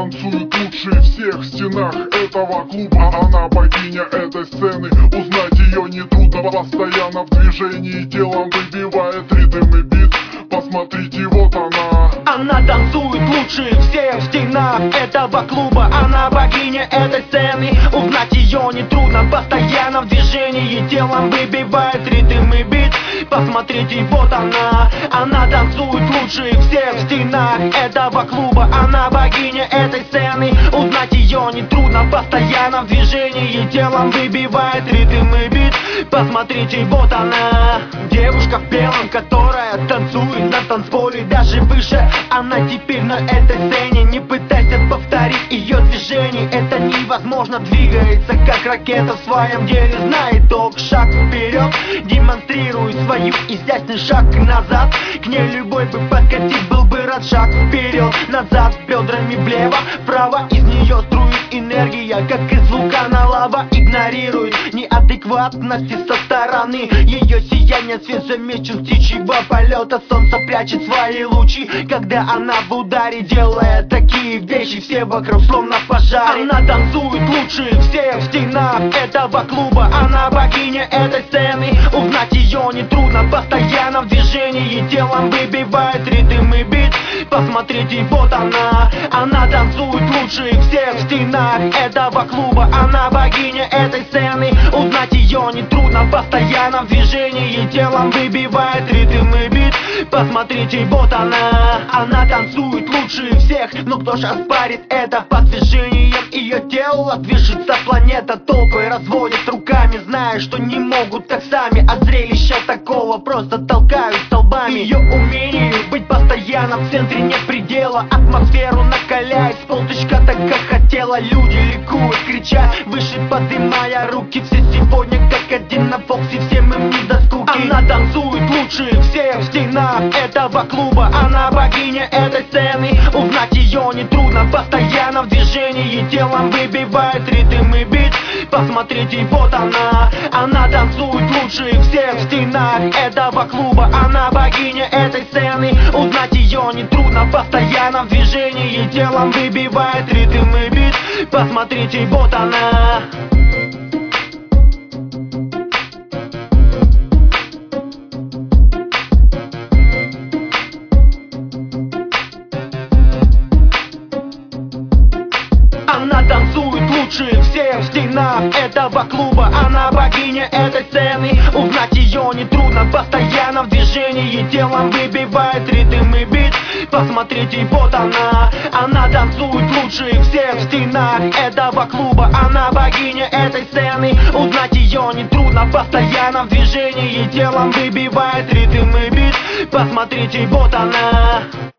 танцует лучше всех в стенах этого клуба. Она богиня этой сцены, узнать ее нетрудно. Постоянно в движении, телом выбивает ритм и бит. Посмотрите, вот она. Она танцует лучше всех в стенах этого клуба. Она богиня этой сцены, узнать ее нетрудно. Постоянно в движении, телом выбивает ритм и бит. Посмотрите, вот она. Она танцует лучше всех в стенах этого клуба. Она богиня этой сцены, узнать ее нетрудно. Постоянно в движении, телом выбивает ритм и бит. Посмотрите, вот она. Девушка в белом, которая танцует на танцполе даже выше. Она теперь на этой сцене. Не пытайся повторить ее движение, это невозможно. Двигается как ракета в своем деле, знает толк. Шаг вперед, демонстрирует свою изящный шаг назад. К ней любой бы подкатить, был бы рад. Шаг вперед, назад, бедрами влево, вправо. Из нее струит энергия, как из вулкана лава. Игнорирует неадекватности со стороны. Ее сияние свет замечен с птичьего полета. Солнце прячет свои лучи, когда она в ударе, делая такие вещи, все вокруг словно в пожаре. Она танцует лучше всех в стенах этого клуба. Она богиня этой сцены, узнать ее нетрудно. Постоянно в движении, телом выбивает ритм и бит. Посмотрите, вот она. Она танцует лучше всех в стенах этого клуба. Она богиня этой сцены, узнать ее нетрудно. Постоянно в движении, телом выбивает ритм и бит. Посмотрите, вот она. Она танцует лучше всех, но кто ж оспарит это? По движениям ее тела движется планета. Толпы разводят руками, зная, что не могут так сами. От зрелища такого просто толкают столбами. Ее умению быть постоянно в центре нет предела. Атмосферу накаляет с полточка, так как хотела. Люди ликуют, кричат, выше поднимая руки. Все сегодня как один на Фоксе, всем им не до скуки. Она танцует лучше всех в стенах этого клуба. Она богиня этой сцены, узнать ее нетрудно. Постоянно в движении, телом выбивает ритм и бит. Посмотрите, вот она. Она танцует лучше всех в стенах этого клуба. Она богиня этой сцены, узнать ее нетрудно. Постоянно в движении, телом выбивает ритм и бит. Посмотрите, вот она. Она танцует лучше всех в стенах этого клуба. Она богиня этой сцены, узнать ее нетрудно. Постоянно в движении, телом выбивает ритм и бит. Посмотрите, вот она. Она танцует лучше всех в стенах этого клуба. Она богиня этой сцены, узнать ее нетрудно. Постоянно в движении, телом выбивает ритм и бит. Посмотрите, вот она.